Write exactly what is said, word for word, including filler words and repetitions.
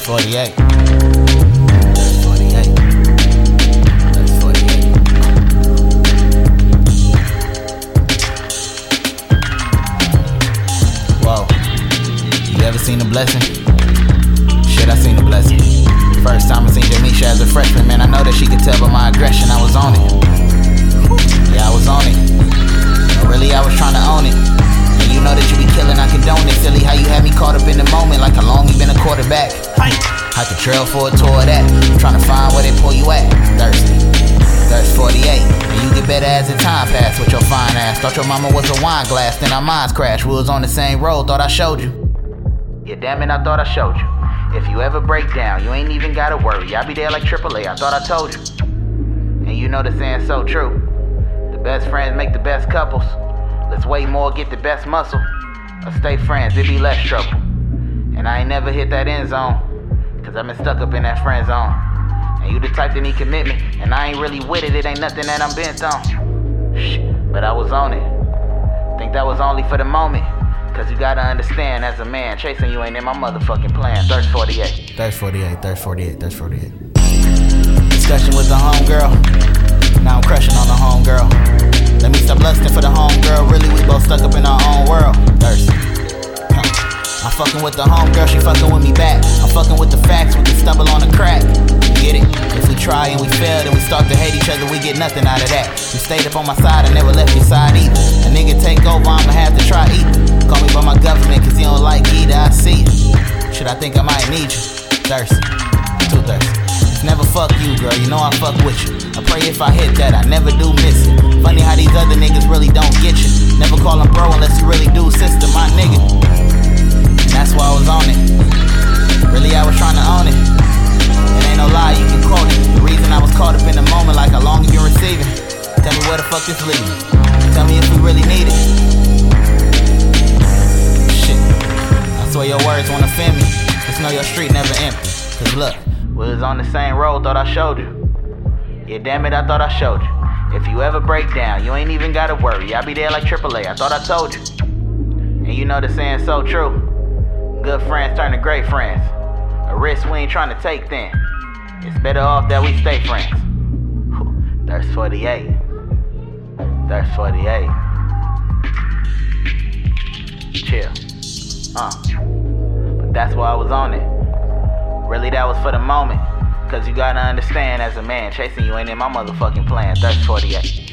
forty-eight. Thirst forty-eight. Thirst forty-eight. Whoa. You ever seen a blessing? Shit, I seen a blessing. First time I seen Jamisha as a freshman, man, I know that she could tell by my aggression. I was on it. Yeah, I was on it. But really, I was trying to own it. And you know that you be killing, I condone it. Silly how you had me caught up in the moment, like how long you been a quarterback. I could trail for a tour of that. I'm trying to find where they pull you at. Thirsty. Thirst forty-eight. And you get better as the time passed with your fine ass. Thought your mama was a wine glass, then our minds crashed. We was on the same road, thought I showed you. Yeah, damn it, I thought I showed you. If you ever break down, you ain't even gotta worry. I'll be there like triple A, I thought I told you. And you know the saying's so true. The best friends make the best couples. Let's wait more, get the best muscle. Or stay friends, it be less trouble. And I ain't never hit that end zone, cause I've been stuck up in that friend zone. And you the type that need commitment, and I ain't really with it, it ain't nothing that I'm bent on. Shit, but I was on it. Think that was only for the moment. Cause you gotta understand, as a man, chasing you ain't in my motherfucking plan. Thirst forty-eight. Thirst forty-eight, thirst forty-eight, thirst forty-eight. Discussion with the homegirl. Now I'm crushing on the homegirl. Let me stop lusting for the homegirl. Really, we both stuck up in our own world. Thirsty. Huh. I'm fucking with the homegirl, she fucking with me back. I'm fucking with the facts, we can stumble on a crack. Get it? If we try and we fail, then we start to hate each other, we get nothing out of that. You stayed up on my side, I never left your side either. A nigga take over, I'ma have to try either. Call me by my government, cause you don't like either, I see it. Should I think I might need you? Thirsty. Too thirsty. It's never fuck you, girl, you know I fuck with you. I pray if I hit that, I never do miss it. Funny how these other niggas really don't get you. Never call him bro unless you really do sister, my nigga. And that's why I was on it. Really, I was trying to own it. It ain't no lie, you can quote it. The reason I was caught up in the moment, like how long you been receiving. Tell me where the fuck this leading. Tell me if we really need it. Shit, I swear your words won't offend me. Just know your street never empty. Cause look, we was on the same road, thought I showed you. Yeah, damn it, I thought I showed you. If you ever break down, you ain't even gotta worry. I'll be there like triple A, I thought I told you. And you know the saying's so true. Good friends turn to great friends. A risk we ain't trying to take then. It's better off that we stay friends. Whew. Thirst forty-eight. Thirst forty-eight. Chill. Uh. But that's why I was on it. Really, that was for the moment. Cause you gotta understand, as a man, chasing you ain't in my motherfucking plan. Thirst forty-eight.